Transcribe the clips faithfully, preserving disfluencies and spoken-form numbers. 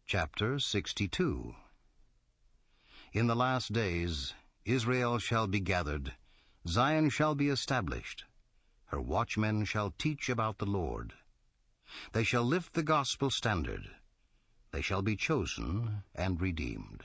Chapter sixty-two. In the last days Israel shall be gathered, Zion shall be established. Her watchmen shall teach about the Lord. They shall lift the gospel standard. They shall be chosen and redeemed.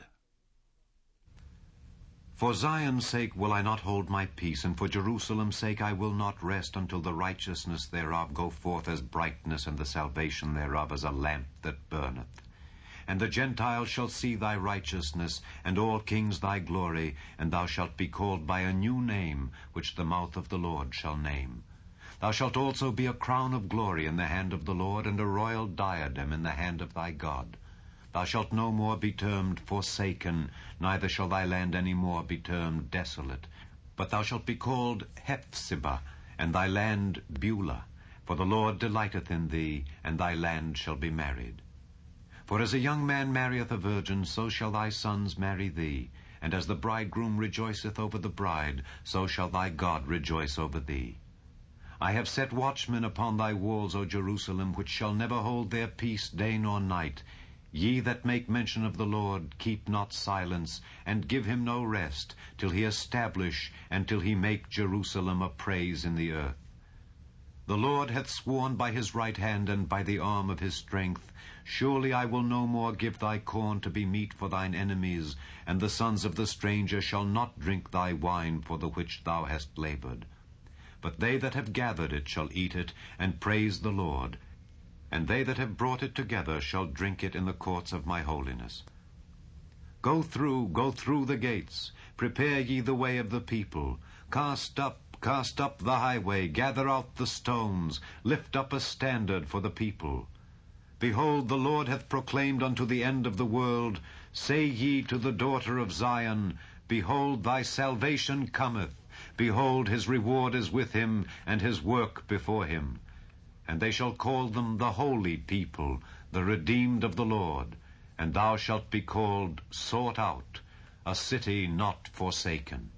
For Zion's sake will I not hold my peace, and for Jerusalem's sake I will not rest, until the righteousness thereof go forth as brightness, and the salvation thereof as a lamp that burneth. And the Gentiles shall see thy righteousness, and all kings thy glory, and thou shalt be called by a new name, which the mouth of the Lord shall name. Thou shalt also be a crown of glory in the hand of the Lord, and a royal diadem in the hand of thy God. Thou shalt no more be termed forsaken, neither shall thy land any more be termed desolate. But thou shalt be called Hephzibah, and thy land Beulah. For the Lord delighteth in thee, and thy land shall be married. For as a young man marrieth a virgin, so shall thy sons marry thee. And as the bridegroom rejoiceth over the bride, so shall thy God rejoice over thee. I have set watchmen upon thy walls, O Jerusalem, which shall never hold their peace day nor night. Ye that make mention of the Lord, keep not silence, and give him no rest, till he establish, and till he make Jerusalem a praise in the earth. The Lord hath sworn by his right hand, and by the arm of his strength, Surely I will no more give thy corn to be meat for thine enemies, and the sons of the stranger shall not drink thy wine for the which thou hast labored. But they that have gathered it shall eat it, and praise the Lord. And they that have brought it together shall drink it in the courts of my holiness. Go through, go through the gates, prepare ye the way of the people. Cast up, cast up the highway, gather out the stones, lift up a standard for the people. Behold, the Lord hath proclaimed unto the end of the world, Say ye to the daughter of Zion, Behold, thy salvation cometh. Behold, his reward is with him, and his work before him. And they shall call them the holy people, the redeemed of the Lord. And thou shalt be called Sought Out, a city not forsaken.